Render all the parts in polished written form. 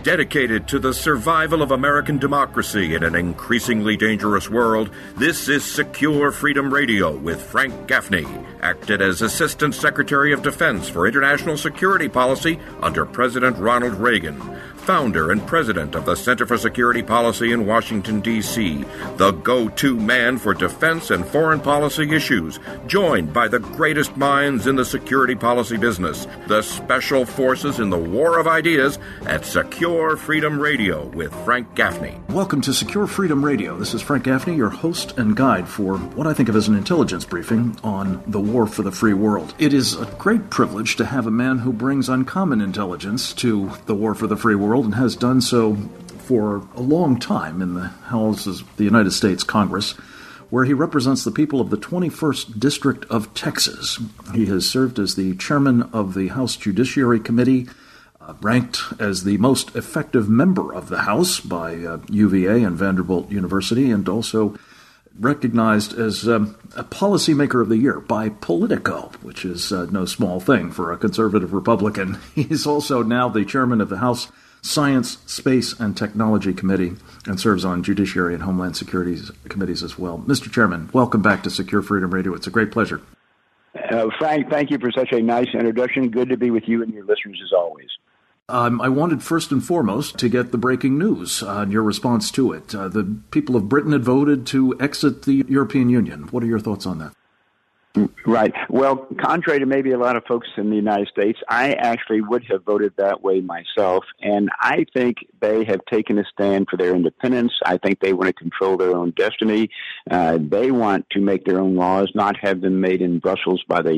Dedicated to the survival of American democracy in an increasingly dangerous world, this is Secure Freedom Radio with Frank Gaffney, acted as Assistant Secretary of Defense for International Security Policy under President Ronald Reagan. Founder and president of the Center for Security Policy in Washington, D.C., the go-to man for defense and foreign policy issues, joined by the greatest minds in the security policy business, the special forces in the war of ideas at Secure Freedom Radio with Frank Gaffney. Welcome to Secure Freedom Radio. This is Frank Gaffney, your host and guide for what I think of as an intelligence briefing on the war for the free world. It is a great privilege to have a man who brings uncommon intelligence to the war for the free world, and has done so for a long time in the houses of the United States Congress, where he represents the people of the 21st District of Texas. He has served as the chairman of the House Judiciary Committee, ranked as the most effective member of the House by UVA and Vanderbilt University, and also recognized as a policymaker of the year by Politico, which is no small thing for a conservative Republican. He's also now the chairman of the House Science, Space, and Technology Committee, and serves on Judiciary and Homeland Security committees as well. Mr. Chairman, welcome back to Secure Freedom Radio. It's a great pleasure. Frank, thank you for such a nice introduction. Good to be with you and your listeners as always. I wanted first and foremost to get the breaking news on your response to it. The people of Britain had voted to exit the European Union. What are your thoughts on that? Right. Well, contrary to maybe a lot of folks in the United States, I actually would have voted that way myself. And I think they have taken a stand for their independence. I think they want to control their own destiny. They want to make their own laws, not have them made in Brussels by the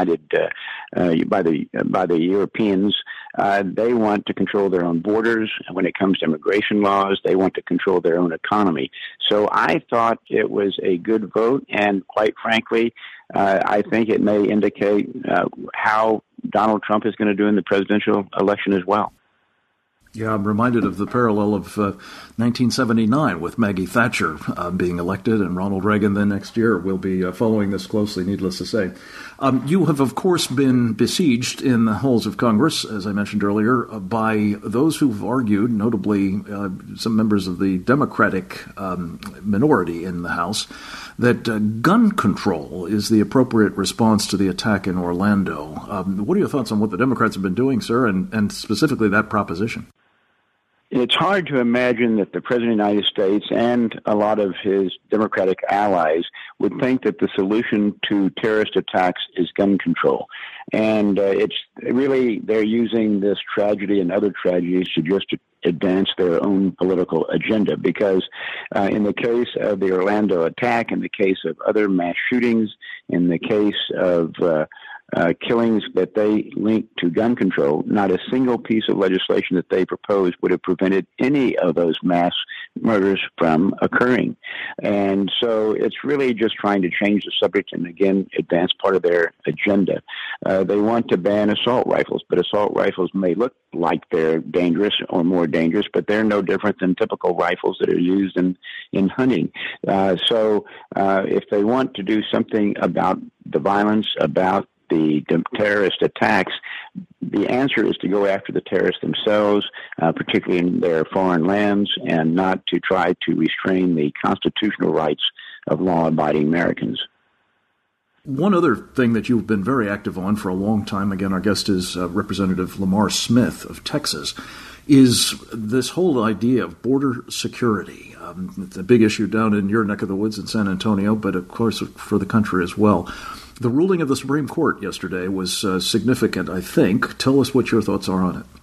by the Europeans. They want to control their own borders. When it comes to immigration laws, they want to control their own economy. So I thought it was a good vote, and quite frankly, I think it may indicate how Donald Trump is going to do in the presidential election as well. Yeah, I'm reminded of the parallel of 1979 with Maggie Thatcher being elected and Ronald Reagan then next year. We'll be following this closely, needless to say. You have, of course, been besieged in the halls of Congress, as I mentioned earlier, by those who've argued, notably some members of the Democratic minority in the House, that gun control is the appropriate response to the attack in Orlando. What are your thoughts on what the Democrats have been doing, sir, and specifically that proposition? It's hard to imagine that the President of the United States and a lot of his Democratic allies would think that the solution to terrorist attacks is gun control. And it's really, they're using this tragedy and other tragedies to just advance their own political agenda. Because in the case of the Orlando attack, in the case of other mass shootings, in the case of killings that they link to gun control, not a single piece of legislation that they proposed would have prevented any of those mass murders from occurring. And so it's really just trying to change the subject and, again, advance part of their agenda. They want to ban assault rifles, but assault rifles may look like they're dangerous or more dangerous, but they're no different than typical rifles that are used in hunting. So if they want to do something about the violence, about the terrorist attacks, the answer is to go after the terrorists themselves, particularly in their foreign lands, and not to try to restrain the constitutional rights of law-abiding Americans. One other thing that you've been very active on for a long time, again, our guest is Representative Lamar Smith of Texas, is this whole idea of border security. It's a big issue down in your neck of the woods in San Antonio, but of course for the country as well. The ruling of the Supreme Court yesterday was significant, I think. Tell us what your thoughts are on it.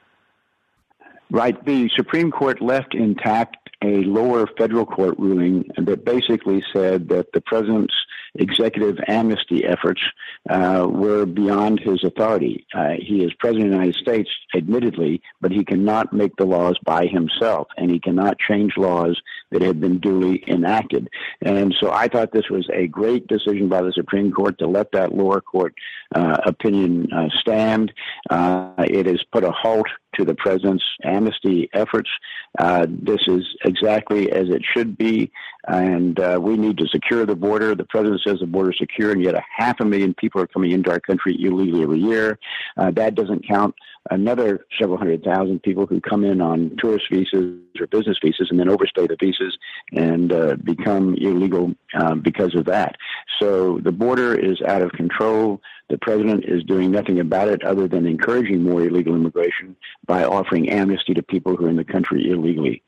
Right. The Supreme Court left intact a lower federal court ruling that basically said that the president's executive amnesty efforts were beyond his authority. He is president of the United States, admittedly, but he cannot make the laws by himself, and he cannot change laws that had been duly enacted. And so I thought this was a great decision by the Supreme Court to let that lower court opinion stand. It has put a halt to the president's amnesty efforts. This is exactly as it should be, and we need to secure the border. The president says the border is secure, and yet 500,000 people are coming into our country illegally every year. That doesn't count another several 100,000 people who come in on tourist visas or business visas and then overstay the visas and become illegal because of that. So the border is out of control. The president is doing nothing about it other than encouraging more illegal immigration by offering amnesty to people who are in the country illegally.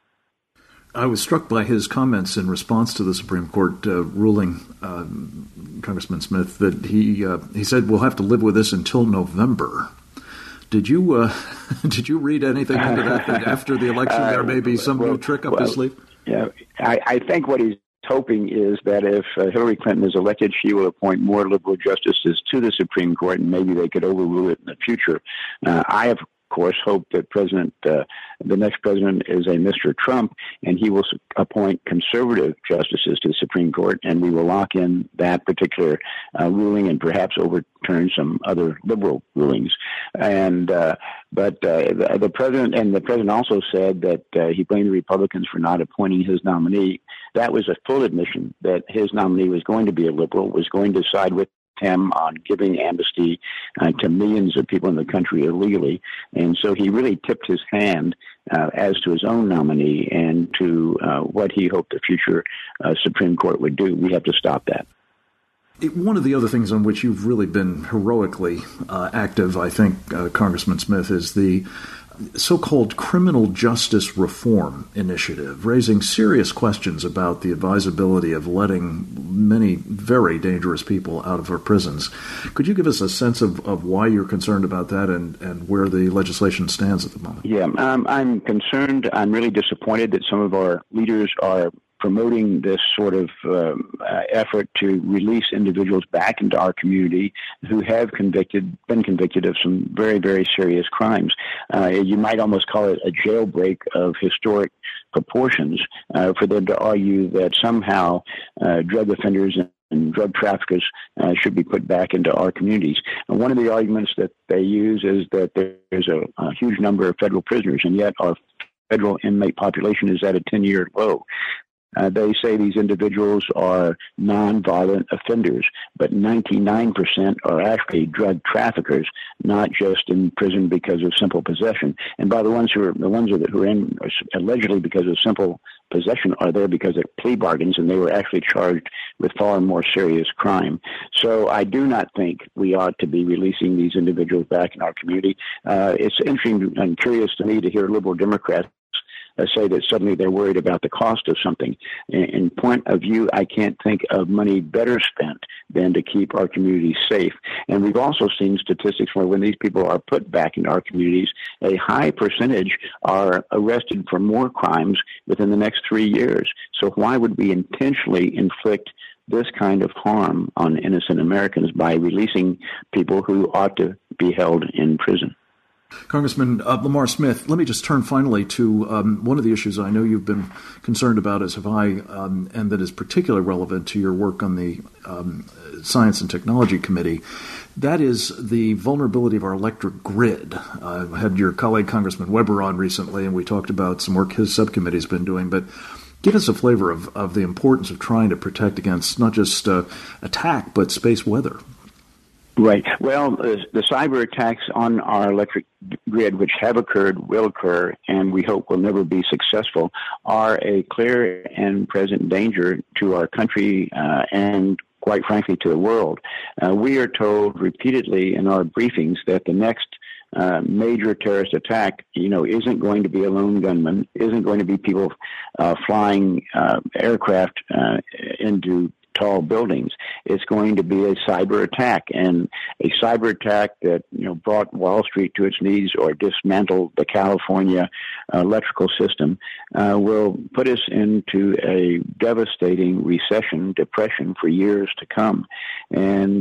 I was struck by his comments in response to the Supreme Court ruling, Congressman Smith, that he said we'll have to live with this until November. Did you read anything into that after the election there may be some new trick up his sleeve? Yeah, I think what he's hoping is that if Hillary Clinton is elected, she will appoint more liberal justices to the Supreme Court, and maybe they could overrule it in the future. I have, of course, hope that the next president is a Mr. Trump, and he will appoint conservative justices to the Supreme Court, and we will lock in that particular ruling and perhaps overturn some other liberal rulings. But the president also said that he blamed the Republicans for not appointing his nominee. That was a full admission that his nominee was going to be a liberal, was going to side with him on giving amnesty to millions of people in the country illegally. And so he really tipped his hand as to his own nominee and to what he hoped the future Supreme Court would do. We have to stop that. One of the other things on which you've really been heroically active, I think, Congressman Smith, is the so-called Criminal Justice Reform Initiative, raising serious questions about the advisability of letting many very dangerous people out of our prisons. Could you give us a sense of why you're concerned about that and where the legislation stands at the moment? Yeah, I'm concerned. I'm really disappointed that some of our leaders are promoting this sort of effort to release individuals back into our community who have been convicted of some very, very serious crimes. You might almost call it a jailbreak of historic proportions for them to argue that somehow drug offenders and drug traffickers should be put back into our communities. And one of the arguments that they use is that there's a huge number of federal prisoners, and yet our federal inmate population is at a 10-year low. They say these individuals are nonviolent offenders, but 99% are actually drug traffickers, not just in prison because of simple possession. And by the ones who are in allegedly because of simple possession are there because of plea bargains, and they were actually charged with far more serious crime. So I do not think we ought to be releasing these individuals back in our community. It's interesting and curious to me to hear liberal Democrats say that suddenly they're worried about the cost of something. In point of view, I can't think of money better spent than to keep our communities safe. And we've also seen statistics where when these people are put back into our communities, a high percentage are arrested for more crimes within the next 3 years. So why would we intentionally inflict this kind of harm on innocent Americans by releasing people who ought to be held in prison? Congressman Lamar Smith, let me just turn finally to one of the issues I know you've been concerned about, as have I, and that is particularly relevant to your work on the Science and Technology Committee. That is the vulnerability of our electric grid. I had your colleague Congressman Weber on recently, and we talked about some work his subcommittee's been doing, but give us a flavor of the importance of trying to protect against not just attack, but space weather. Right. Well, the cyber attacks on our electric grid, which have occurred, will occur, and we hope will never be successful, are a clear and present danger to our country and, quite frankly, to the world. We are told repeatedly in our briefings that the next major terrorist attack, isn't going to be a lone gunman, isn't going to be people flying aircraft into tall buildings. It's going to be a cyber attack, and a cyber attack that brought Wall Street to its knees or dismantled the California electrical system will put us into a devastating depression for years to come, and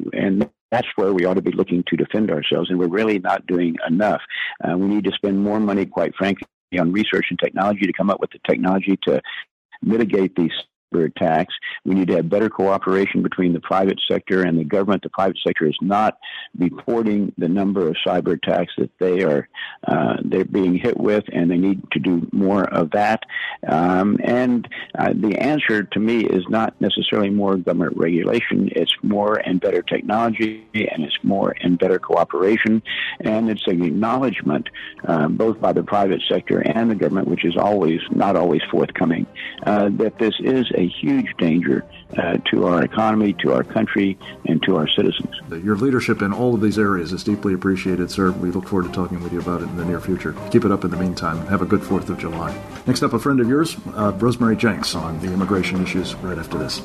that's where we ought to be looking to defend ourselves, and we're really not doing enough. We need to spend more money, quite frankly, on research and technology to come up with the technology to mitigate these cyber attacks. We need to have better cooperation between the private sector and the government. The private sector is not reporting the number of cyber attacks that they're being hit with, and they need to do more of that. And the answer to me is not necessarily more government regulation. It's more and better technology, and it's more and better cooperation, and it's an acknowledgement both by the private sector and the government, which is not always forthcoming, that this is a huge danger to our economy, to our country, and to our citizens. Your leadership in all of these areas is deeply appreciated, sir. We look forward to talking with you about it in the near future. Keep it up in the meantime. Have a good 4th of July. Next up, a friend of yours, Rosemary Jenks, on the immigration issues right after this.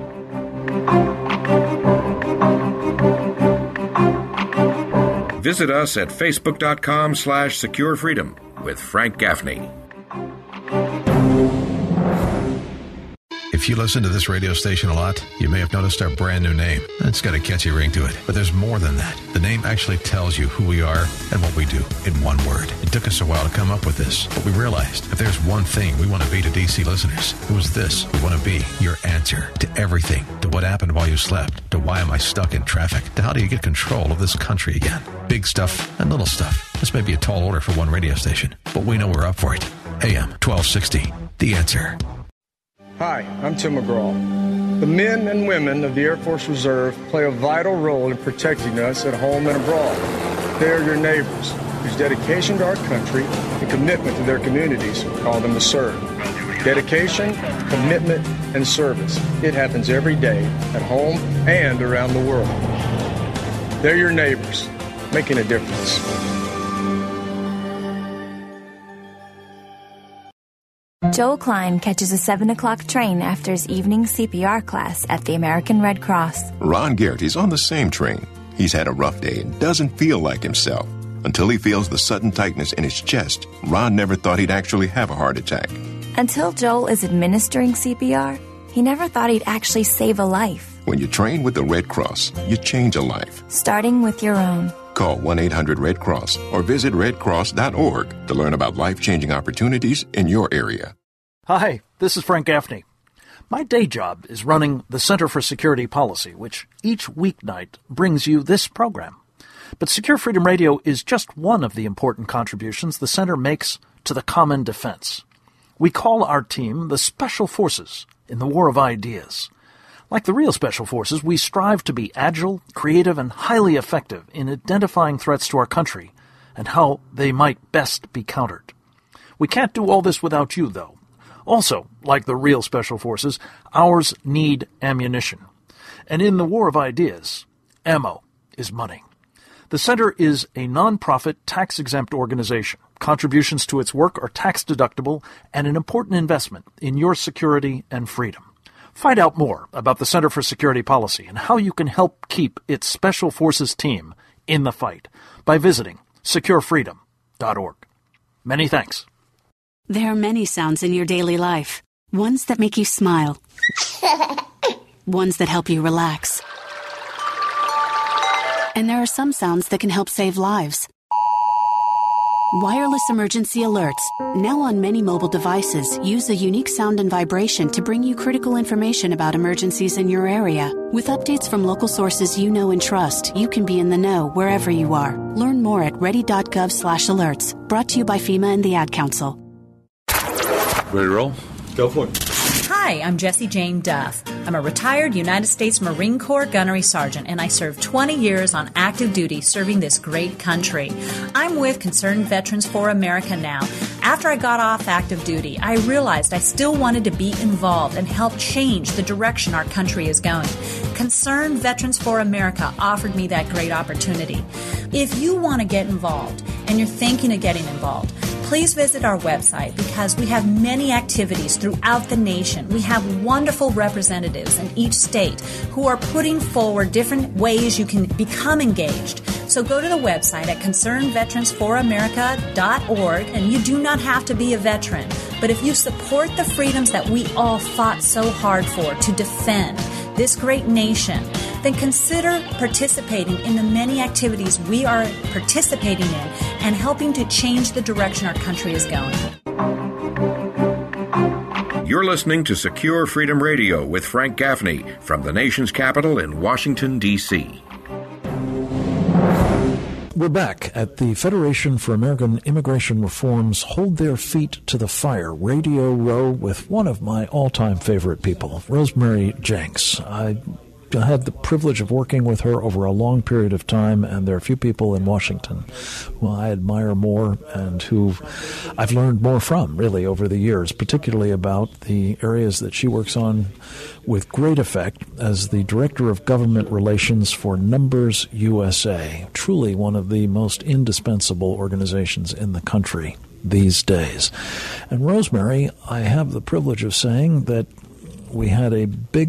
Visit us at facebook.com/securefreedom with Frank Gaffney. If you listen to this radio station a lot, you may have noticed our brand new name. It's got a catchy ring to it. But there's more than that. The name actually tells you who we are and what we do in one word. It took us a while to come up with this, but we realized if there's one thing we want to be to DC listeners, it was this. We want to be your answer to everything, to what happened while you slept, to why am I stuck in traffic, to how do you get control of this country again. Big stuff and little stuff. This may be a tall order for one radio station, but we know we're up for it. AM 1260, The Answer. Hi, I'm Tim McGraw. The men and women of the Air Force Reserve play a vital role in protecting us at home and abroad. They are your neighbors, whose dedication to our country and commitment to their communities call them to serve. Dedication, commitment, and service. It happens every day, at home and around the world. They're your neighbors, making a difference. Joel Klein catches a 7 o'clock train after his evening CPR class at the American Red Cross. Ron Garrett is on the same train. He's had a rough day and doesn't feel like himself. Until he feels the sudden tightness in his chest, Ron never thought he'd actually have a heart attack. Until Joel is administering CPR, he never thought he'd actually save a life. When you train with the Red Cross, you change a life. Starting with your own. Call 1-800-RED-CROSS or visit redcross.org to learn about life-changing opportunities in your area. Hi, this is Frank Gaffney. My day job is running the Center for Security Policy, which each weeknight brings you this program. But Secure Freedom Radio is just one of the important contributions the Center makes to the common defense. We call our team the Special Forces in the War of Ideas. Like the real Special Forces, we strive to be agile, creative, and highly effective in identifying threats to our country and how they might best be countered. We can't do all this without you, though. Also, like the real Special Forces, ours need ammunition. And in the War of Ideas, ammo is money. The Center is a non-profit, tax-exempt organization. Contributions to its work are tax-deductible and an important investment in your security and freedom. Find out more about the Center for Security Policy and how you can help keep its Special Forces team in the fight by visiting securefreedom.org. Many thanks. There are many sounds in your daily life. Ones that make you smile. Ones that help you relax. And there are some sounds that can help save lives. Wireless emergency alerts, now on many mobile devices, use a unique sound and vibration to bring you critical information about emergencies in your area. With updates from local sources you know and trust, you can be in the know wherever you are. Learn more at ready.gov/alerts. Brought to you by FEMA and the Ad Council. Ready to roll? Go for it. Hi, I'm Jessie Jane Duff. I'm a retired United States Marine Corps gunnery sergeant, and I served 20 years on active duty serving this great country. I'm with Concerned Veterans for America now. After I got off active duty, I realized I still wanted to be involved and help change the direction our country is going. Concerned Veterans for America offered me that great opportunity. If you want to get involved and you're thinking of getting involved, please visit our website because we have many activities throughout the nation. We have wonderful representatives in each state who are putting forward different ways you can become engaged. So go to the website at concernedveteransforamerica.org, and you do not have to be a veteran. But if you support the freedoms that we all fought so hard for to defend this great nation, then consider participating in the many activities we are participating in and helping to change the direction our country is going. You're listening to Secure Freedom Radio with Frank Gaffney from the nation's capital in Washington, D.C. We're back at the Federation for American Immigration Reform's Hold Their Feet to the Fire Radio Row with one of my all-time favorite people, Rosemary Jenks. I had the privilege of working with her over a long period of time, and there are a few people in Washington who I admire more and who I've learned more from, really, over the years, particularly about the areas that she works on with great effect as the Director of Government Relations for Numbers USA, truly one of the most indispensable organizations in the country these days. And Rosemary, I have the privilege of saying that we had a big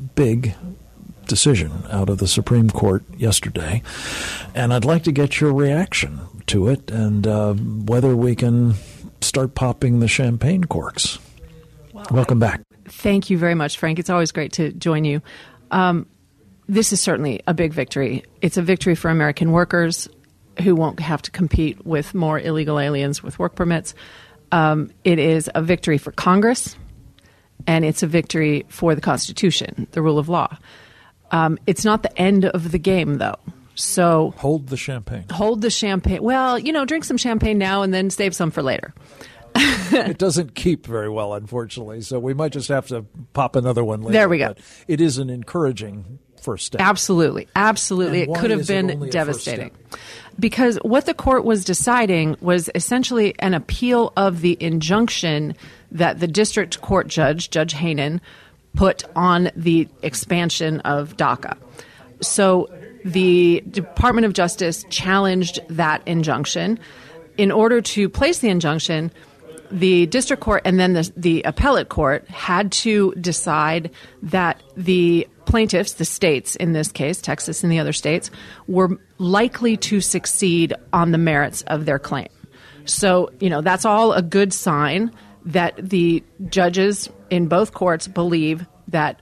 decision out of the Supreme Court yesterday, and I'd like to get your reaction to it and whether we can start popping the champagne corks. Wow. Welcome back. Thank you very much, Frank. It's always great to join you. This is certainly a big victory. It's a victory for American workers who won't have to compete with more illegal aliens with work permits. It is a victory for Congress, and it's a victory for the Constitution, the rule of law. It's not the end of the game, though. So hold the champagne. Hold the champagne. Well, drink some champagne now and then save some for later. It doesn't keep very well, unfortunately, so we might just have to pop another one later. There we go. But it is an encouraging first step. Absolutely. It could have been devastating. Because what the court was deciding was essentially an appeal of the injunction that the district court judge, Judge Hainan, put on the expansion of DACA. So the Department of Justice challenged that injunction. In order to place the injunction, the district court and then the appellate court had to decide that the plaintiffs, the states in this case, Texas and the other states, were likely to succeed on the merits of their claim. So, that's all a good sign that the judges in both courts believe that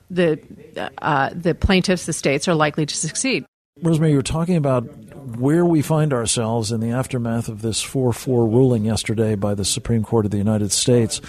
the plaintiffs, the states, are likely to succeed. Rosemary, you were talking about where we find ourselves in the aftermath of this 4-4 ruling yesterday by the Supreme Court of the United States,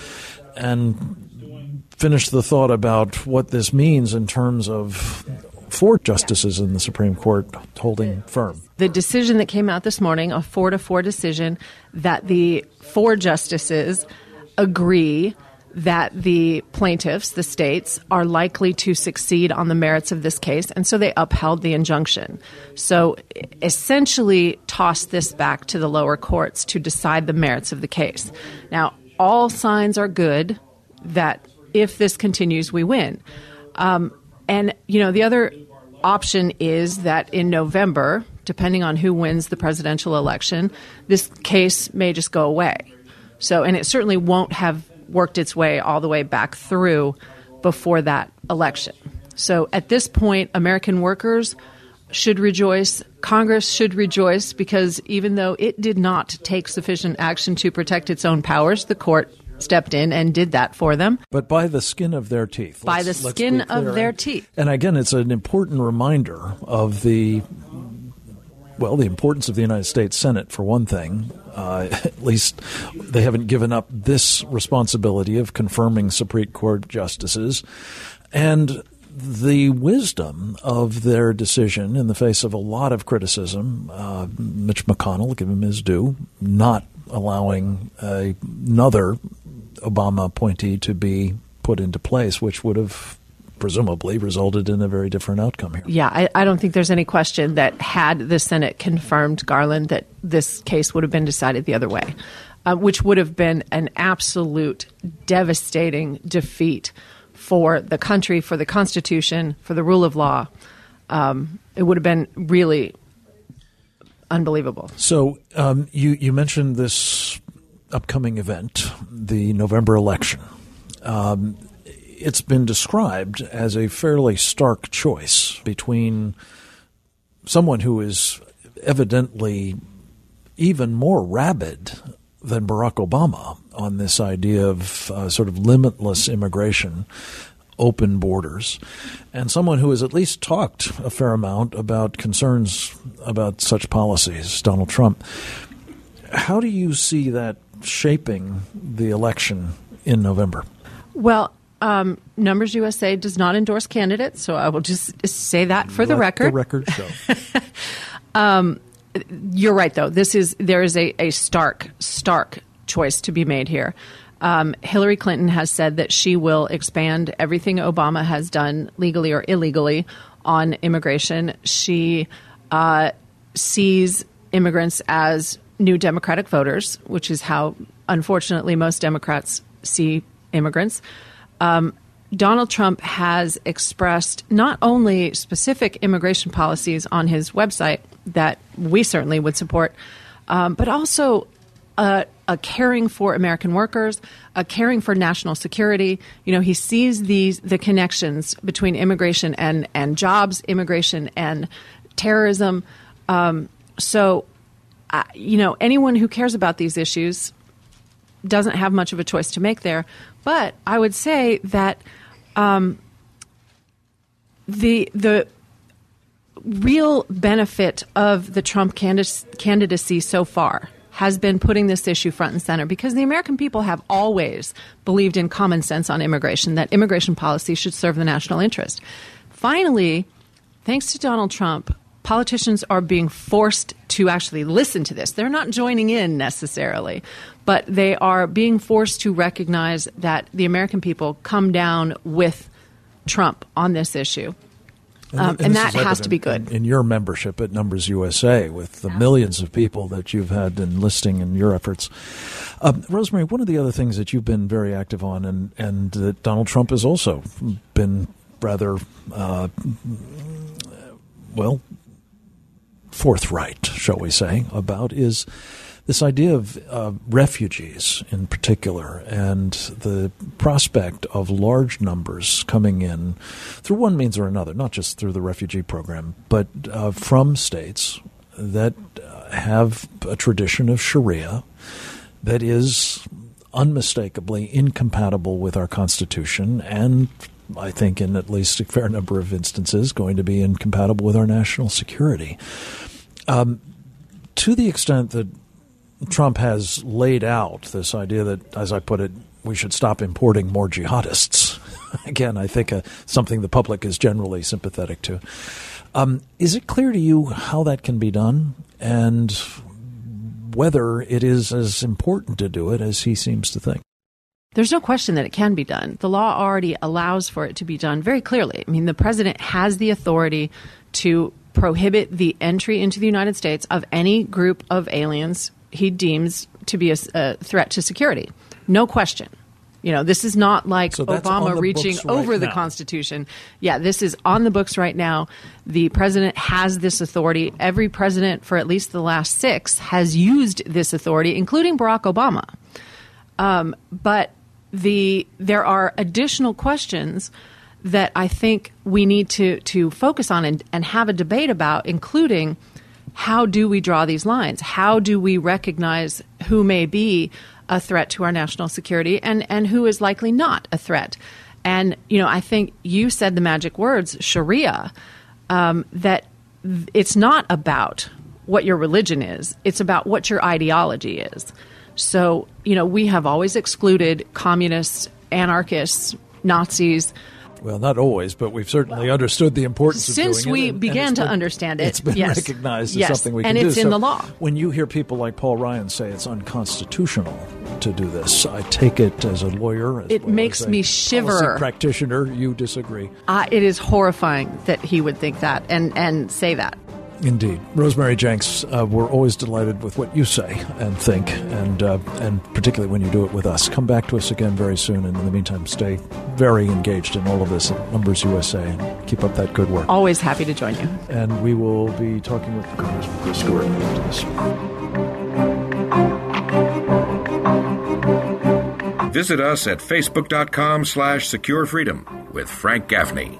and finished the thought about what this means in terms of 4 justices in the Supreme Court holding firm. The decision that came out this morning, a 4-4 decision, that the 4 justices agree that the plaintiffs, the states, are likely to succeed on the merits of this case, and so they upheld the injunction. So essentially tossed this back to the lower courts to decide the merits of the case. Now, all signs are good that if this continues, we win. And, the other option is that in November, depending on who wins the presidential election, this case may just go away. So, and it certainly won't have worked its way all the way back through before that election. So at this point, American workers should rejoice. Congress should rejoice because even though it did not take sufficient action to protect its own powers, the court stepped in and did that for them. But by the skin of their teeth. By the skin of their teeth. And again, it's an important reminder of the importance of the United States Senate, for one thing. At least they haven't given up this responsibility of confirming Supreme Court justices. And the wisdom of their decision in the face of a lot of criticism, Mitch McConnell, give him his due, not allowing another Obama appointee to be put into place, which would have presumably resulted in a very different outcome here. Yeah, I don't think there's any question that had the Senate confirmed Garland, that this case would have been decided the other way, which would have been an absolute devastating defeat for the country, for the Constitution, for the rule of law. It would have been really unbelievable. So you mentioned this upcoming event, the November election. It's been described as a fairly stark choice between someone who is evidently even more rabid than Barack Obama on this idea of sort of limitless immigration, open borders, and someone who has at least talked a fair amount about concerns about such policies, Donald Trump. How do you see that shaping the election in November? Well, Numbers USA does not endorse candidates, so I will just say that for the record. The record show. You're right, though. There is a stark choice to be made here. Hillary Clinton has said that she will expand everything Obama has done legally or illegally on immigration. She sees immigrants as new Democratic voters, which is how, unfortunately, most Democrats see immigrants. Donald Trump has expressed not only specific immigration policies on his website that we certainly would support, but also a caring for American workers, a caring for national security. You know, he sees the connections between immigration and jobs, immigration and terrorism. So, anyone who cares about these issues doesn't have much of a choice to make there. But I would say that the real benefit of the Trump candidacy so far has been putting this issue front and center, because the American people have always believed in common sense on immigration, that immigration policy should serve the national interest. Finally, thanks to Donald Trump, politicians are being forced to actually listen to this. They're not joining in necessarily, but they are being forced to recognize that the American people come down with Trump on this issue. And that has to be good. In your membership at Numbers USA, with the millions of people that you've had enlisting in your efforts. Rosemary, one of the other things that you've been very active on, and that Donald Trump has also been rather, forthright, shall we say, about, is this idea of refugees in particular, and the prospect of large numbers coming in through one means or another, not just through the refugee program, but from states that have a tradition of Sharia that is unmistakably incompatible with our Constitution, and I think in at least a fair number of instances going to be incompatible with our national security. To the extent that Trump has laid out this idea that, as I put it, we should stop importing more jihadists. Again, I think something the public is generally sympathetic to. Is it clear to you how that can be done, and whether it is as important to do it as he seems to think? There's no question that it can be done. The law already allows for it to be done very clearly. I mean, the president has the authority to prohibit the entry into the United States of any group of aliens he deems to be a threat to security. No question. You know, this is not like Obama reaching over the Constitution. Yeah, this is on the books right now. The president has this authority. Every president for at least the last 6 has used this authority, including Barack Obama. But there are additional questions that I think we need to focus on and have a debate about, including how do we draw these lines? How do we recognize who may be a threat to our national security and who is likely not a threat? And, I think you said the magic words, Sharia, that it's not about what your religion is. It's about what your ideology is. So, we have always excluded communists, anarchists, Nazis. Well, not always, but we've certainly understood the importance of doing it. Since we began to understand it, it's been recognized as something we can do. And it's in the law. When you hear people like Paul Ryan say it's unconstitutional to do this, I take it as a lawyer. It makes me shiver. Policy practitioner, you disagree. It is horrifying that he would think that and say that. Indeed. Rosemary Jenks, we're always delighted with what you say and think, and particularly when you do it with us. Come back to us again very soon, and in the meantime, stay very engaged in all of this at Numbers USA, and keep up that good work. Always happy to join you. And we will be talking with Congressman Chris Stewart after this. Visit us at facebook.com/securefreedom with Frank Gaffney.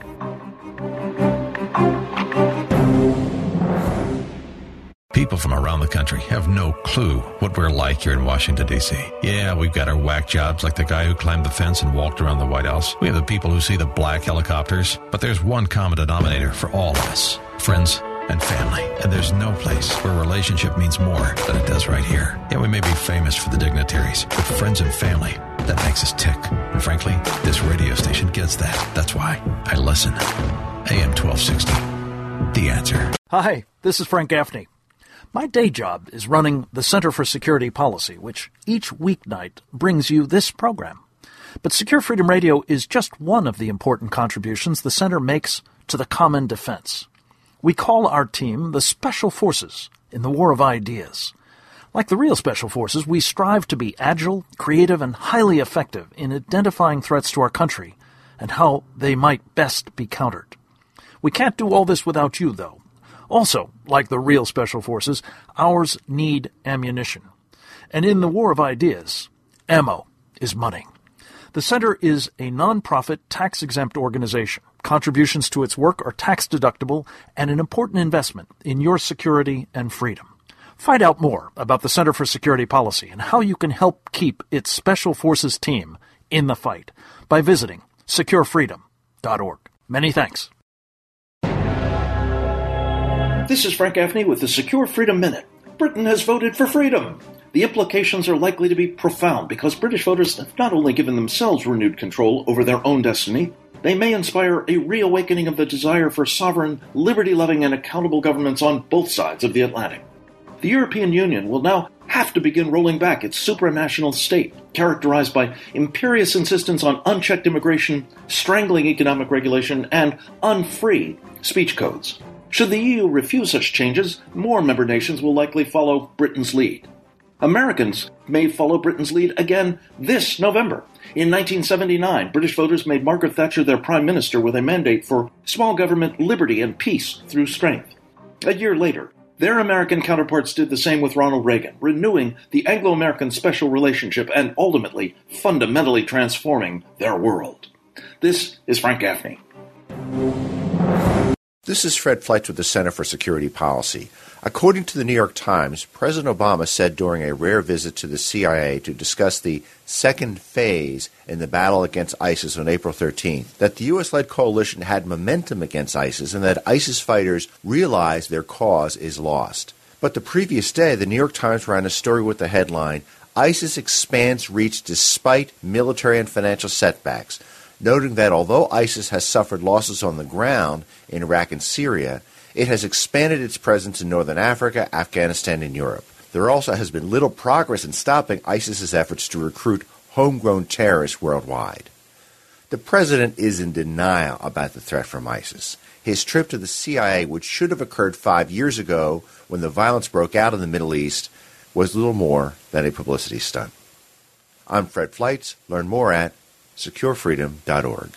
People from around the country have no clue what we're like here in Washington, D.C. Yeah, we've got our whack jobs like the guy who climbed the fence and walked around the White House. We have the people who see the black helicopters. But there's one common denominator for all of us: friends and family. And there's no place where relationship means more than it does right here. Yeah, we may be famous for the dignitaries, but friends and family That makes us tick. And frankly, this radio station gets that. That's why I listen. AM 1260. The Answer. Hi, this is Frank Gaffney. My day job is running the Center for Security Policy, which each weeknight brings you this program. But Secure Freedom Radio is just one of the important contributions the Center makes to the common defense. We call our team the Special Forces in the War of Ideas. Like the real Special Forces, we strive to be agile, creative, and highly effective in identifying threats to our country and how they might best be countered. We can't do all this without you, though. Also, like the real Special Forces, ours need ammunition. And in the War of Ideas, ammo is money. The Center is a non-profit, tax-exempt organization. Contributions to its work are tax-deductible and an important investment in your security and freedom. Find out more about the Center for Security Policy and how you can help keep its Special Forces team in the fight by visiting securefreedom.org. Many thanks. This is Frank Gaffney with the Secure Freedom Minute. Britain has voted for freedom. The implications are likely to be profound because British voters have not only given themselves renewed control over their own destiny, they may inspire a reawakening of the desire for sovereign, liberty-loving, and accountable governments on both sides of the Atlantic. The European Union will now have to begin rolling back its supranational state, characterized by imperious insistence on unchecked immigration, strangling economic regulation, and unfree speech codes. Should the EU refuse such changes, more member nations will likely follow Britain's lead. Americans may follow Britain's lead again this November. In 1979, British voters made Margaret Thatcher their prime minister with a mandate for small government, liberty, and peace through strength. A year later, their American counterparts did the same with Ronald Reagan, renewing the Anglo-American special relationship and ultimately fundamentally transforming their world. This is Frank Gaffney. This is Fred Fleitz with the Center for Security Policy. According to the New York Times, President Obama said during a rare visit to the CIA to discuss the second phase in the battle against ISIS on April 13th that the U.S.-led coalition had momentum against ISIS and that ISIS fighters realized their cause is lost. But the previous day, the New York Times ran a story with the headline, ISIS expands reach despite military and financial setbacks, noting that although ISIS has suffered losses on the ground in Iraq and Syria, it has expanded its presence in northern Africa, Afghanistan, and Europe. There also has been little progress in stopping ISIS's efforts to recruit homegrown terrorists worldwide. The president is in denial about the threat from ISIS. His trip to the CIA, which should have occurred 5 years ago when the violence broke out in the Middle East, was little more than a publicity stunt. I'm Fred Fleitz. Learn more at securefreedom.org.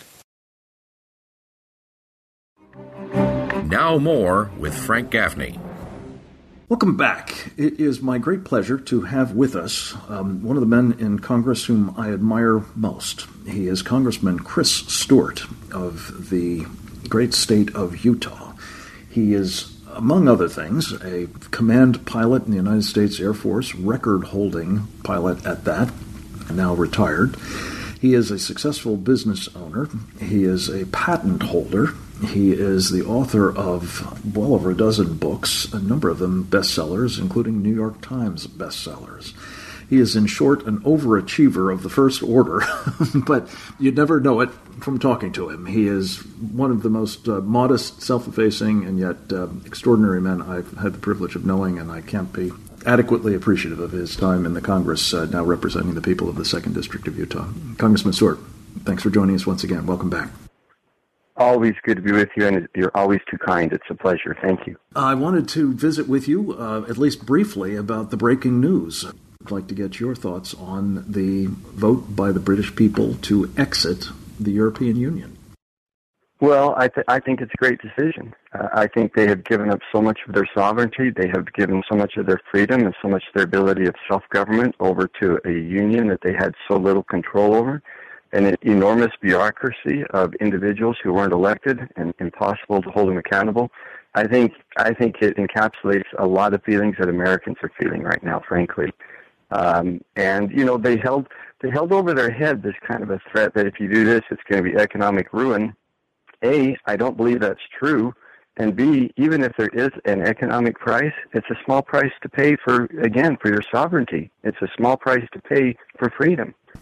Now more with Frank Gaffney. Welcome back. It is my great pleasure to have with us one of the men in Congress whom I admire most. He is Congressman Chris Stewart of the great state of Utah. He is, among other things, a command pilot in the United States Air Force, record-holding pilot at that, now retired. He is a successful business owner. He is a patent holder. He is the author of well over a dozen books, a number of them bestsellers, including New York Times bestsellers. He is, in short, an overachiever of the first order, but you'd never know it from talking to him. He is one of the most modest, self-effacing, and yet extraordinary men I've had the privilege of knowing, and I can't be adequately appreciative of his time in the Congress, now representing the people of the 2nd District of Utah. Congressman Stewart, thanks for joining us once again. Welcome back. Always good to be with you, and you're always too kind. It's a pleasure. Thank you. I wanted to visit with you, at least briefly, about the breaking news. I'd like to get your thoughts on the vote by the British people to exit the European Union. Well, I think it's a great decision. I think they have given up so much of their sovereignty. They have given so much of their freedom and so much of their ability of self-government over to a union that they had so little control over, and an enormous bureaucracy of individuals who weren't elected and impossible to hold them accountable. I think it encapsulates a lot of feelings that Americans are feeling right now, frankly. And you know, they held over their head this kind of a threat that if you do this, it's going to be economic ruin. A, I don't believe that's true. And B, even if there is an economic price, it's a small price to pay for your sovereignty. It's a small price to pay for freedom.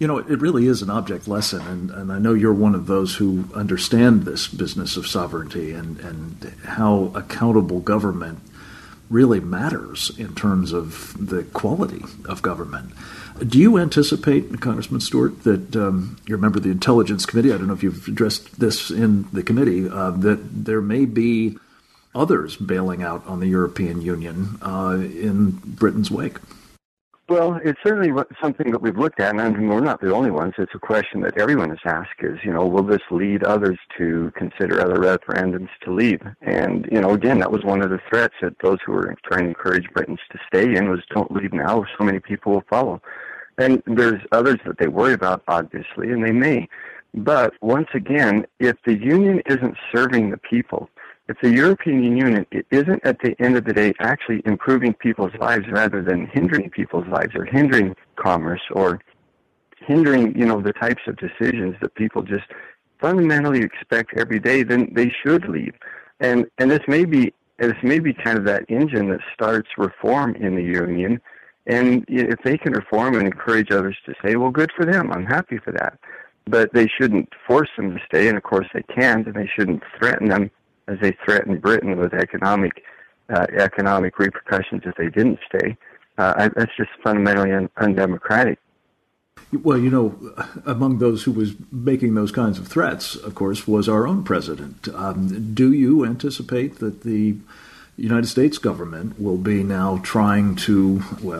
You know, it really is an object lesson, and I know you're one of those who understand this business of sovereignty and how accountable government really matters in terms of the quality of government. Do you anticipate, Congressman Stewart, that you're a member of the Intelligence Committee, I don't know if you've addressed this in the committee, that there may be others bailing out on the European Union in Britain's wake? Well, it's certainly something that we've looked at, and we're not the only ones. It's a question that everyone has asked is, will this lead others to consider other referendums to leave? And, again, that was one of the threats that those who were trying to encourage Britons to stay in was don't leave now or so many people will follow. And there's others that they worry about, obviously, and they may. But once again, if the union isn't serving the people, if the European Union isn't at the end of the day actually improving people's lives rather than hindering people's lives or hindering commerce or hindering, the types of decisions that people just fundamentally expect every day, then they should leave. And this may be kind of that engine that starts reform in the union. And if they can reform and encourage others to stay, well, good for them. I'm happy for that. But they shouldn't force them to stay, and of course they can't, and they shouldn't threaten them as they threatened Britain with economic repercussions if they didn't stay. That's just fundamentally undemocratic. Well, among those who was making those kinds of threats, of course, was our own president. Do you anticipate that the United States government will be now trying to,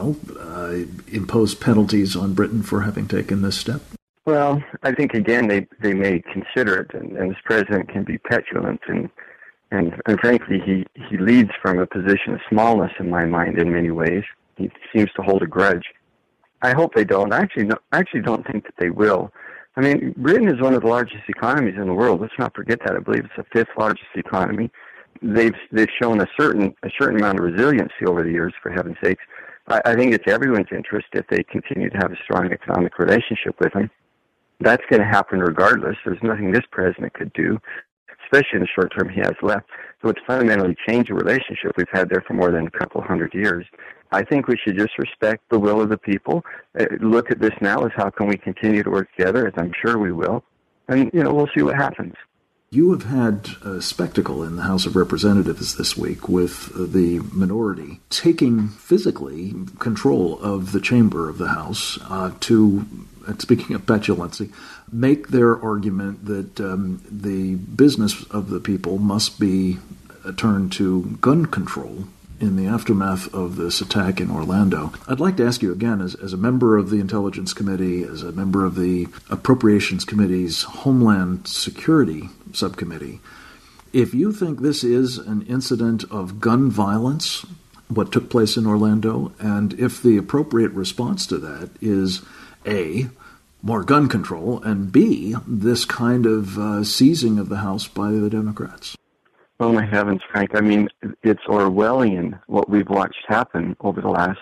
impose penalties on Britain for having taken this step? Well, I think, again, they may consider it, and this president can be petulant, and frankly, he leads from a position of smallness in my mind in many ways. He seems to hold a grudge. I hope they don't. I actually don't think that they will. I mean, Britain is one of the largest economies in the world. Let's not forget that. I believe it's the fifth largest economy. They've shown a certain amount of resiliency over the years, for heaven's sakes. I think it's everyone's interest if they continue to have a strong economic relationship with them. That's going to happen regardless. There's nothing this president could do, especially in the short term he has left. So it's fundamentally changed the relationship we've had there for more than a couple hundred years. I think we should just respect the will of the people. Look at this now as how can we continue to work together, as I'm sure we will. And, we'll see what happens. You have had a spectacle in the House of Representatives this week with the minority taking physically control of the chamber of the House to, speaking of petulancy, make their argument that the business of the people must be turned to gun control in the aftermath of this attack in Orlando. I'd like to ask you again, as a member of the Intelligence Committee, as a member of the Appropriations Committee's Homeland Security Subcommittee, if you think this is an incident of gun violence, what took place in Orlando, and if the appropriate response to that is A, more gun control, and B, this kind of seizing of the House by the Democrats. Oh, my heavens, Frank. I mean, it's Orwellian what we've watched happen over the last,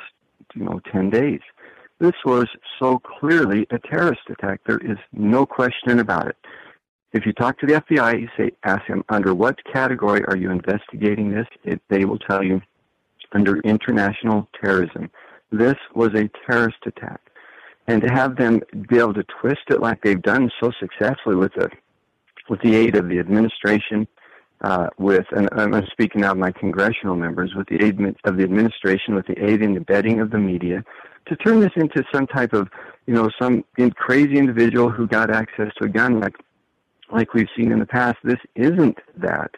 10 days. This was so clearly a terrorist attack. There is no question about it. If you talk to the FBI, ask them, under what category are you investigating this? They will tell you, under international terrorism. This was a terrorist attack. And to have them be able to twist it like they've done so successfully with the aid of the administration, and I'm speaking now of my congressional members, with the aid of the administration, with the aid and abetting of the media, to turn this into some type of, some crazy individual who got access to a gun like we've seen in the past. This isn't that.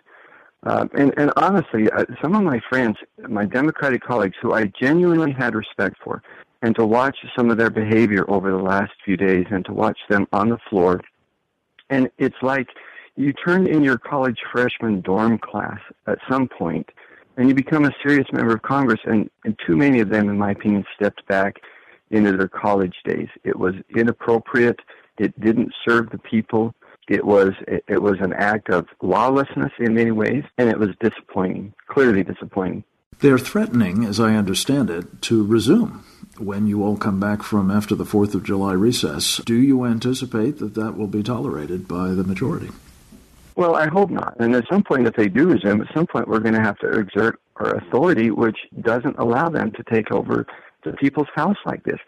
And honestly, some of my friends, my Democratic colleagues, who I genuinely had respect for, and to watch some of their behavior over the last few days and to watch them on the floor, and it's like you turn in your college freshman dorm class at some point, and you become a serious member of Congress, and too many of them, in my opinion, stepped back into their college days. It was inappropriate. It didn't serve the people. It was an act of lawlessness in many ways, and it was disappointing, clearly disappointing. They're threatening, as I understand it, to resume when you all come back from after the 4th of July recess. Do you anticipate that will be tolerated by the majority? Well, I hope not. And at some point, if they do resume, at some point we're going to have to exert our authority, which doesn't allow them to take over the people's house like this.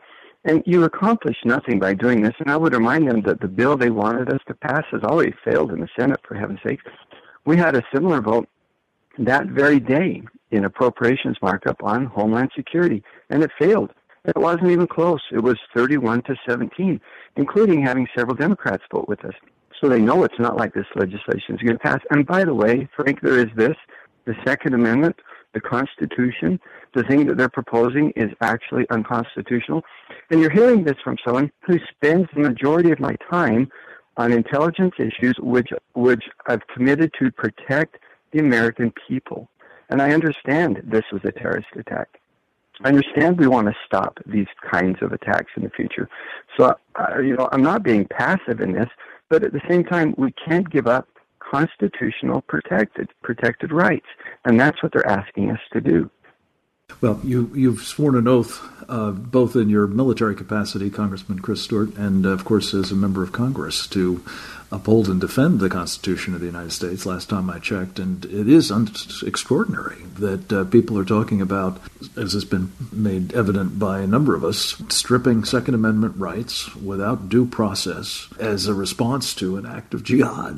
And you accomplish nothing by doing this. And I would remind them that the bill they wanted us to pass has already failed in the Senate, for heaven's sake. We had a similar vote that very day in appropriations markup on Homeland Security, and it failed. It wasn't even close. It was 31-17, including having several Democrats vote with us. So they know it's not like this legislation is going to pass. And by the way, Frank, there is this, the Second Amendment, the Constitution, the thing that they're proposing is actually unconstitutional. And you're hearing this from someone who spends the majority of my time on intelligence issues which I've committed to protect the American people. And I understand this was a terrorist attack. I understand we want to stop these kinds of attacks in the future. So, I'm not being passive in this, but at the same time, we can't give up constitutional protected rights. And that's what they're asking us to do. Well, you've sworn an oath, both in your military capacity, Congressman Chris Stewart, and, of course, as a member of Congress, to uphold and defend the Constitution of the United States, last time I checked. And it is extraordinary that people are talking about, as has been made evident by a number of us, stripping Second Amendment rights without due process as a response to an act of jihad.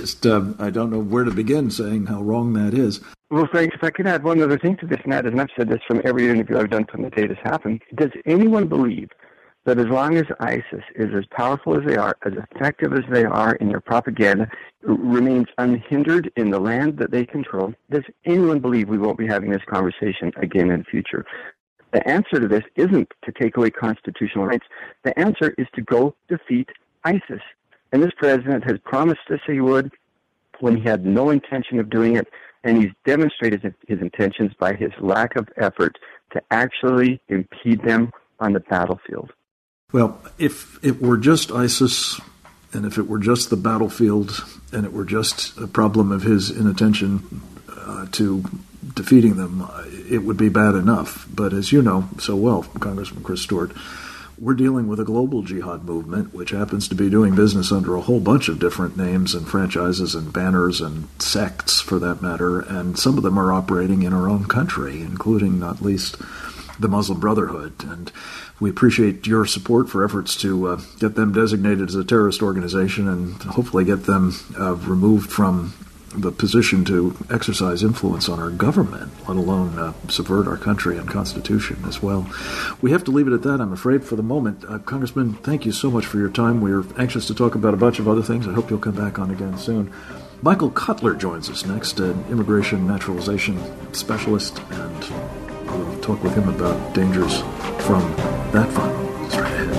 I don't know where to begin saying how wrong that is. Well, Frank, if I could add one other thing to this, and that is, and I've said this from every interview I've done from the day this happened, does anyone believe that as long as ISIS is as powerful as they are, as effective as they are in their propaganda, remains unhindered in the land that they control, does anyone believe we won't be having this conversation again in the future? The answer to this isn't to take away constitutional rights. The answer is to go defeat ISIS. And this president has promised us he would when he had no intention of doing it, and he's demonstrated his intentions by his lack of effort to actually impede them on the battlefield. Well, if it were just ISIS, and if it were just the battlefield, and it were just a problem of his inattention to defeating them, it would be bad enough. But as you know so well, Congressman Chris Stewart, we're dealing with a global jihad movement, which happens to be doing business under a whole bunch of different names and franchises and banners and sects, for that matter, and some of them are operating in our own country, including, not least, the Muslim Brotherhood. And we appreciate your support for efforts to get them designated as a terrorist organization and hopefully get them removed from the position to exercise influence on our government, let alone subvert our country and Constitution as well. We have to leave it at that, I'm afraid, for the moment. Congressman, thank you so much for your time. We're anxious to talk about a bunch of other things. I hope you'll come back on again soon. Michael Cutler joins us next, an immigration naturalization specialist, and we'll talk with him about dangers from that front straight ahead.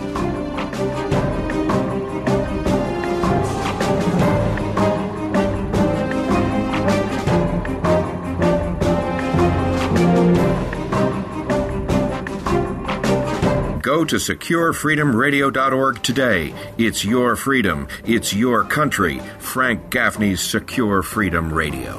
Go to SecureFreedomRadio.org today. It's your freedom. It's your country. Frank Gaffney's Secure Freedom Radio.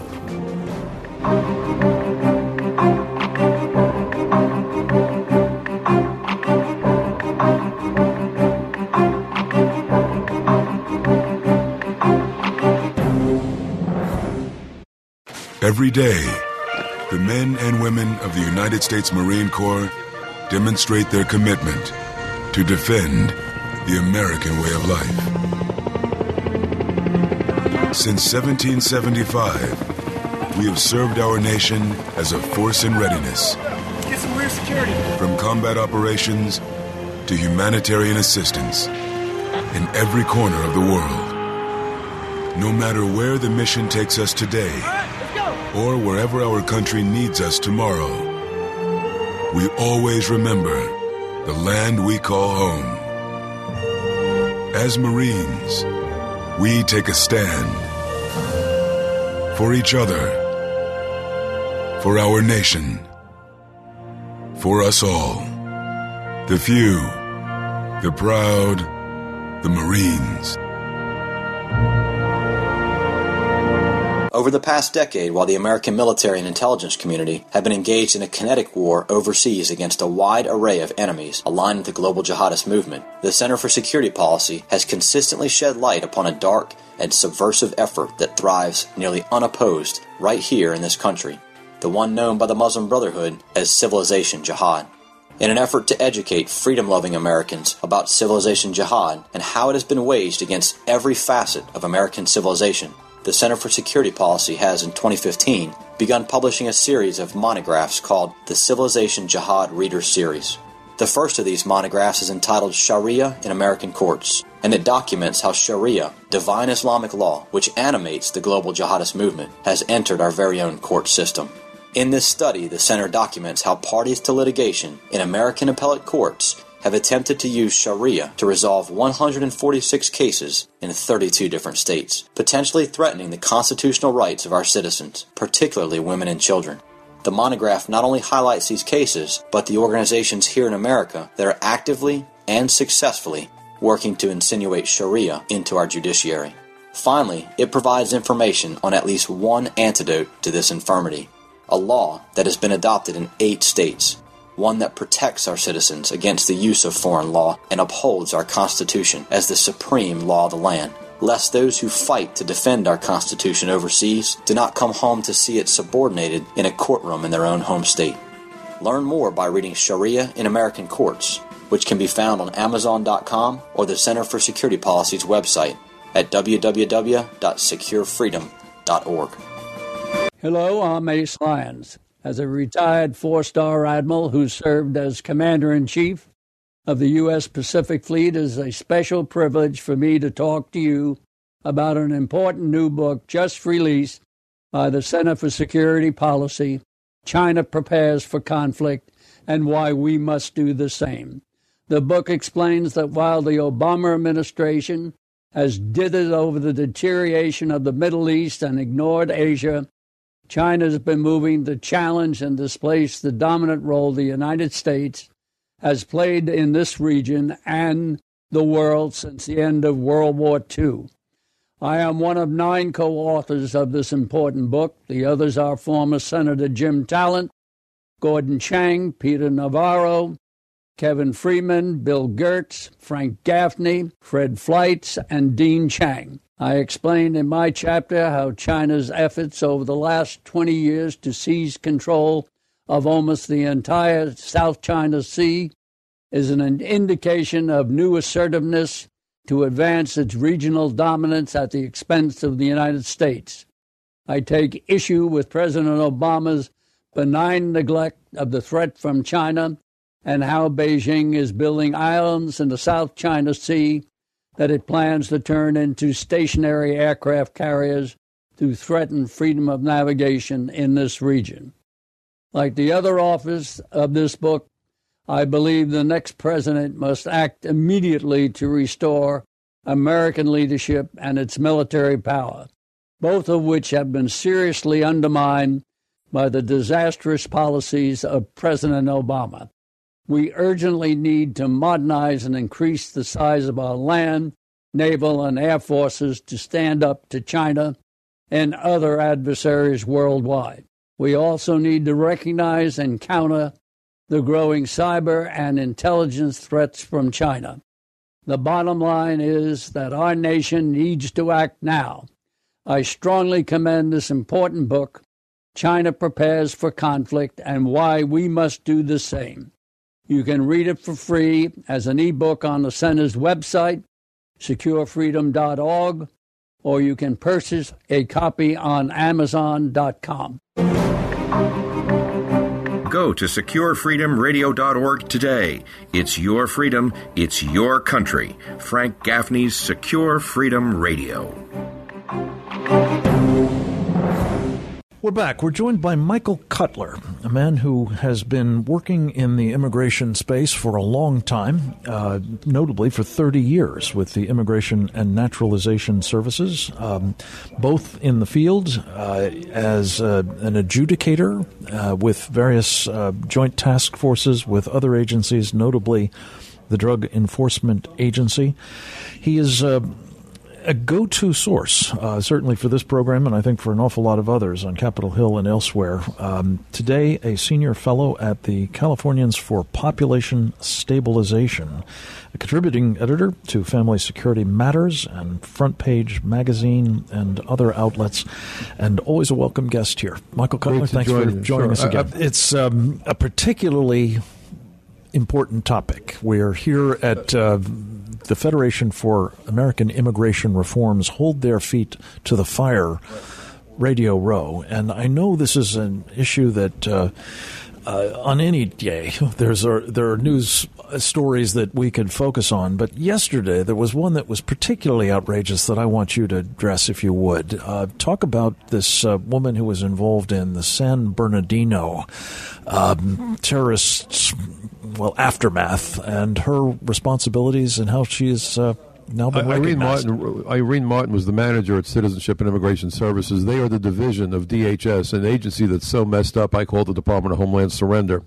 Every day, the men and women of the United States Marine Corps demonstrate their commitment to defend the American way of life. Since 1775, we have served our nation as a force in readiness. Get some rear security. From combat operations to humanitarian assistance in every corner of the world. No matter where the mission takes us today, or wherever our country needs us tomorrow, we always remember the land we call home. As Marines, we take a stand for each other, for our nation, for us all. The few, the proud, the Marines. Over the past decade, while the American military and intelligence community have been engaged in a kinetic war overseas against a wide array of enemies aligned with the global jihadist movement, the Center for Security Policy has consistently shed light upon a dark and subversive effort that thrives nearly unopposed right here in this country, the one known by the Muslim Brotherhood as Civilization Jihad. In an effort to educate freedom-loving Americans about civilization jihad and how it has been waged against every facet of American civilization, the Center for Security Policy has, in 2015, begun publishing a series of monographs called the Civilization Jihad Reader Series. The first of these monographs is entitled Sharia in American Courts, and it documents how Sharia, divine Islamic law, which animates the global jihadist movement, has entered our very own court system. In this study, the Center documents how parties to litigation in American appellate courts have attempted to use Sharia to resolve 146 cases in 32 different states, potentially threatening the constitutional rights of our citizens, particularly women and children. The monograph not only highlights these cases, but the organizations here in America that are actively and successfully working to insinuate Sharia into our judiciary. Finally, it provides information on at least one antidote to this infirmity, a law that has been adopted in 8 states, one that protects our citizens against the use of foreign law and upholds our Constitution as the supreme law of the land, lest those who fight to defend our Constitution overseas do not come home to see it subordinated in a courtroom in their own home state. Learn more by reading Sharia in American Courts, which can be found on Amazon.com or the Center for Security Policy's website at www.securefreedom.org. Hello, I'm Ace Lyons. As a retired 4-star admiral who served as Commander-in-Chief of the U.S. Pacific Fleet, it is a special privilege for me to talk to you about an important new book just released by the Center for Security Policy, China Prepares for Conflict, and Why We Must Do the Same. The book explains that while the Obama administration has dithered over the deterioration of the Middle East and ignored Asia, China has been moving to challenge and displace the dominant role the United States has played in this region and the world since the end of World War II. I am one of 9 co-authors of this important book. The others are former Senator Jim Talent, Gordon Chang, Peter Navarro, Kevin Freeman, Bill Gertz, Frank Gaffney, Fred Fleitz, and Dean Chang. I explained in my chapter how China's efforts over the last 20 years to seize control of almost the entire South China Sea is an indication of new assertiveness to advance its regional dominance at the expense of the United States. I take issue with President Obama's benign neglect of the threat from China and how Beijing is building islands in the South China Sea that it plans to turn into stationary aircraft carriers to threaten freedom of navigation in this region. Like the other authors of this book, I believe the next president must act immediately to restore American leadership and its military power, both of which have been seriously undermined by the disastrous policies of President Obama. We urgently need to modernize and increase the size of our land, naval, and air forces to stand up to China and other adversaries worldwide. We also need to recognize and counter the growing cyber and intelligence threats from China. The bottom line is that our nation needs to act now. I strongly commend this important book, China Prepares for Conflict, and Why We Must Do the Same. You can read it for free as an ebook on the Center's website, securefreedom.org, or you can purchase a copy on Amazon.com. Go to securefreedomradio.org today. It's your freedom, it's your country. Frank Gaffney's Secure Freedom Radio. We're back. We're joined by Michael Cutler, a man who has been working in the immigration space for a long time, notably for 30 years with the Immigration and Naturalization Services, both in the field as an adjudicator with various joint task forces with other agencies, notably the Drug Enforcement Agency. He is a go-to source, certainly for this program, and I think for an awful lot of others on Capitol Hill and elsewhere. Today, a senior fellow at the Californians for Population Stabilization, a contributing editor to Family Security Matters and Front Page Magazine and other outlets, and always a welcome guest here. Michael Cutler, thanks for joining us again. It's a particularly important topic. We're here at the Federation for American Immigration Reform's Hold Their Feet to the Fire Radio Row. And I know this is an issue that on any day there are news stories that we could focus on. But yesterday there was one that was particularly outrageous that I want you to address, if you would. Talk about this woman who was involved in the San Bernardino terrorists, aftermath, and her responsibilities and how she is now been recognized. Irene Martin was the manager at Citizenship and Immigration Services. They are the division of DHS, an agency that's so messed up, I call it the Department of Homeland Surrender.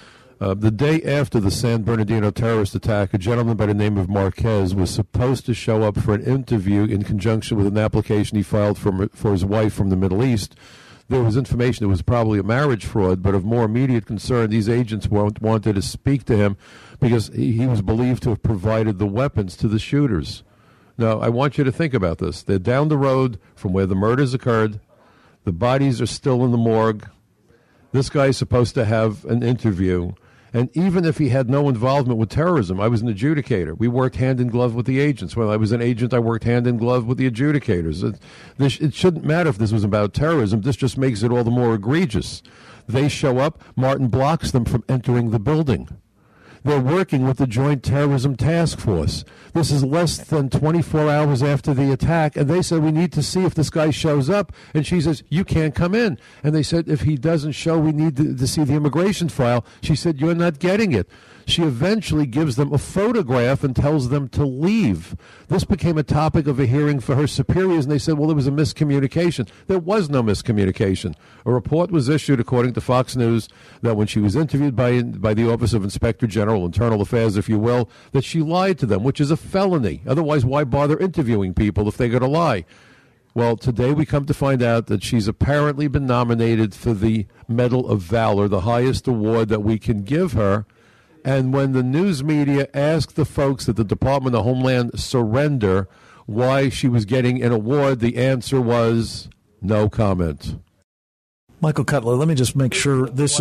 The day after the San Bernardino terrorist attack, a gentleman by the name of Marquez was supposed to show up for an interview in conjunction with an application he filed for his wife from the Middle East. There was information it was probably a marriage fraud, but of more immediate concern, these agents wanted to speak to him because he was believed to have provided the weapons to the shooters. Now, I want you to think about this. They're down the road from where the murders occurred. The bodies are still in the morgue. This guy is supposed to have an interview. And even if he had no involvement with terrorism, I was an adjudicator. We worked hand in glove with the agents. When I was an agent, I worked hand in glove with the adjudicators. It shouldn't matter if this was about terrorism. This just makes it all the more egregious. They show up. Martin blocks them from entering the building. They're working with the Joint Terrorism Task Force. This is less than 24 hours after the attack, and they said, we need to see if this guy shows up. And she says, you can't come in. And they said, if he doesn't show, we need to see the immigration file. She said, you're not getting it. She eventually gives them a photograph and tells them to leave. This became a topic of a hearing for her superiors, and they said, well, there was a miscommunication. There was no miscommunication. A report was issued, according to Fox News, that when she was interviewed by the Office of Inspector General, Internal Affairs, if you will, that she lied to them, which is a felony. Otherwise, why bother interviewing people if they're going to lie? Well, today we come to find out that she's apparently been nominated for the Medal of Valor, the highest award that we can give her. And when the news media asked the folks at the Department of Homeland Surrender why she was getting an award, the answer was no comment. Michael Cutler, let me just make sure this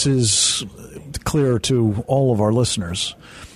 is clear to all of our listeners.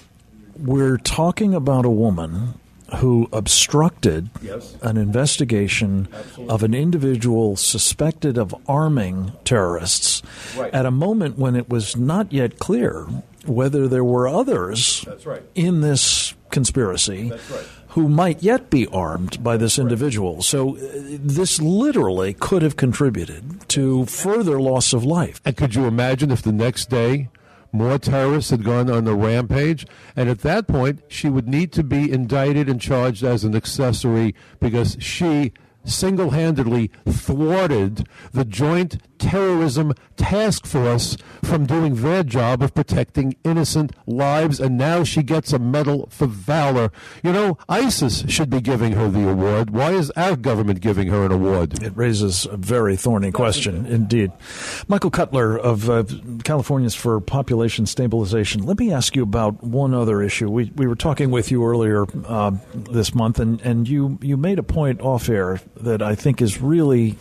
We're talking about a woman who obstructed an investigation of an individual suspected of arming terrorists at a moment when it was not yet clear whether there were others in this conspiracy who might yet be armed by this individual. So this literally could have contributed to further loss of life. And could you imagine if the next day more terrorists had gone on the rampage? And at that point, she would need to be indicted and charged as an accessory because she single-handedly thwarted the Joint Terrorism Task Force from doing their job of protecting innocent lives, and now she gets a Medal for Valor. You know, ISIS should be giving her the award. Why is our government giving her an award? It raises a very thorny question, indeed. Michael Cutler of Californians for Population Stabilization. Let me ask you about one other issue. We were talking with you earlier this month, and you made a point off-air that I think is really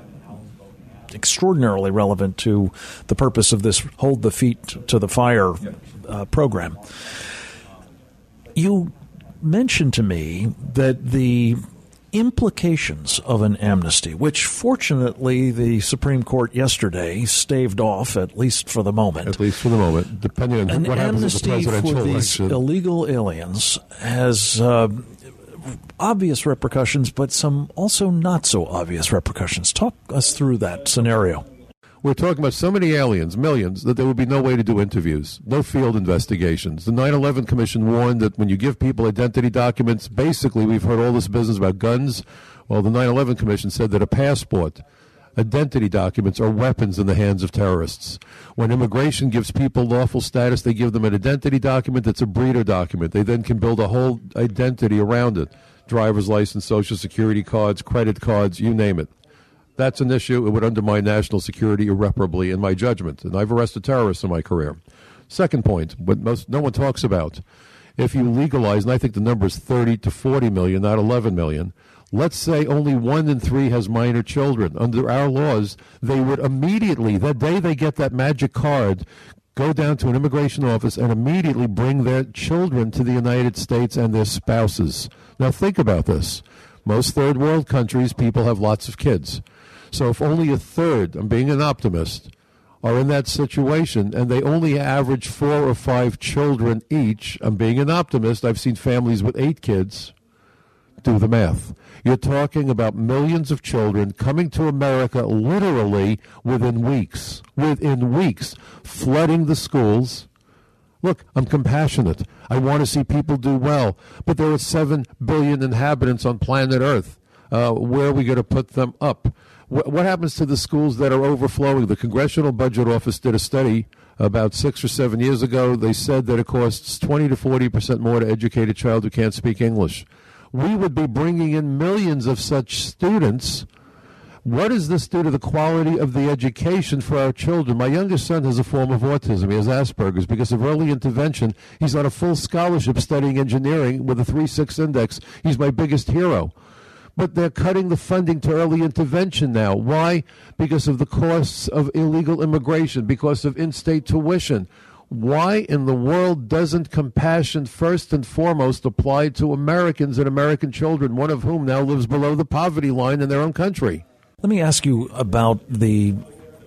extraordinarily relevant to the purpose of this Hold the Feet to the Fire program. You mentioned to me that the implications of an amnesty, which fortunately the Supreme Court yesterday staved off, at least for the moment. At least for the moment, depending on what happens with the presidential election. An amnesty for these illegal aliens has obvious repercussions, but some also not so obvious repercussions. Talk us through that scenario. We're talking about so many aliens, millions, that there would be no way to do interviews, no field investigations. The 9/11 Commission warned that when you give people identity documents, basically we've heard all this business about guns. Well, the 9/11 Commission said that a passport, identity documents are weapons in the hands of terrorists. When immigration gives people lawful status, they give them an identity document that's a breeder document. They then can build a whole identity around it. Driver's license, Social Security cards, credit cards, you name it. That's an issue. It would undermine national security irreparably, in my judgment. And I've arrested terrorists in my career. Second point, what no one talks about. If you legalize, and I think the number is 30 to 40 million, not 11 million, let's say only 1 in 3 has minor children. Under our laws, they would immediately, the day they get that magic card, go down to an immigration office and immediately bring their children to the United States and their spouses. Now think about this. Most third world countries, people have lots of kids. So if only a third, I'm being an optimist, are in that situation and they only average 4 or 5 children each, I'm being an optimist, I've seen families with 8 kids, do the math. You're talking about millions of children coming to America literally within weeks, flooding the schools. Look, I'm compassionate. I want to see people do well. But there are 7 billion inhabitants on planet Earth. Where are we going to put them up? What happens to the schools that are overflowing? The Congressional Budget Office did a study about 6 or 7 years ago. They said that it costs 20 to 40% more to educate a child who can't speak English. We would be bringing in millions of such students. What does this do to the quality of the education for our children? My youngest son has a form of autism. He has Asperger's. Because of early intervention, he's on a full scholarship studying engineering with a 3.6 index. He's my biggest hero. But they're cutting the funding to early intervention now. Why? Because of the costs of illegal immigration, because of in-state tuition. Why in the world doesn't compassion first and foremost apply to Americans and American children, one of whom now lives below the poverty line in their own country? Let me ask you about the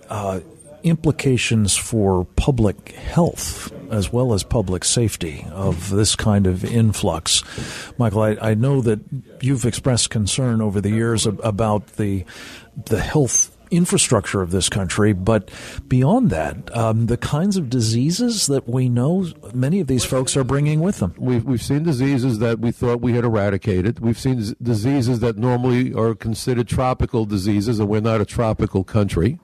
implications for public health as well as public safety of this kind of influx. Michael, I know that you've expressed concern over the years about the health infrastructure of this country, but beyond that, the kinds of diseases that we know many of these folks are bringing with them. We've seen diseases that we thought we had eradicated. We've seen diseases that normally are considered tropical diseases, and we're not a tropical country.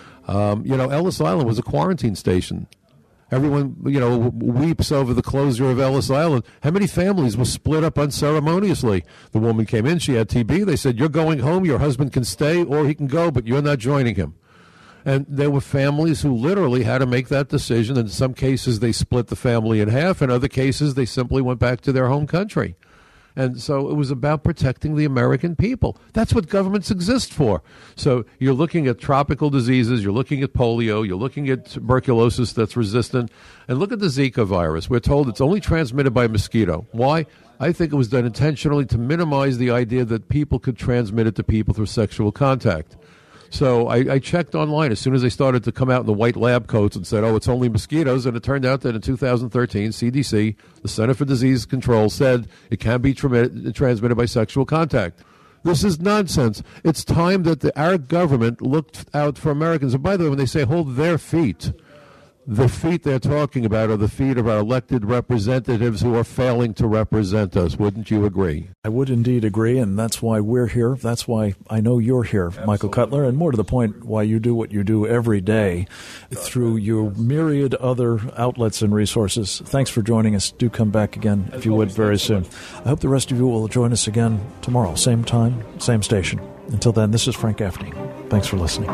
Ellis Island was a quarantine station. Everyone, weeps over the closure of Ellis Island. How many families were split up unceremoniously? The woman came in, she had TB. They said, you're going home, your husband can stay or he can go, but you're not joining him. And there were families who literally had to make that decision. In some cases, they split the family in half. In other cases, they simply went back to their home country. And so it was about protecting the American people. That's what governments exist for. So you're looking at tropical diseases, you're looking at polio, you're looking at tuberculosis that's resistant, and look at the Zika virus. We're told it's only transmitted by mosquito. Why? I think it was done intentionally to minimize the idea that people could transmit it to people through sexual contact. So I checked online as soon as they started to come out in the white lab coats and said, it's only mosquitoes. And it turned out that in 2013, CDC, the Center for Disease Control, said it can be transmitted by sexual contact. This is nonsense. It's time that our government looked out for Americans. And by the way, when they say hold their feet, the feet they're talking about are the feet of our elected representatives who are failing to represent us. Wouldn't you agree? I would indeed agree, and that's why we're here. That's why I know you're here, Absolutely. Michael Cutler, and more to the point, why you do what you do every day through your myriad other outlets and resources. Thanks for joining us. Do come back again, if you would, very soon. I hope the rest of you will join us again tomorrow, same time, same station. Until then, this is Frank Gaffney. Thanks for listening.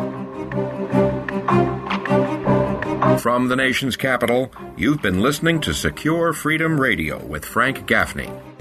From the nation's capital, you've been listening to Secure Freedom Radio with Frank Gaffney.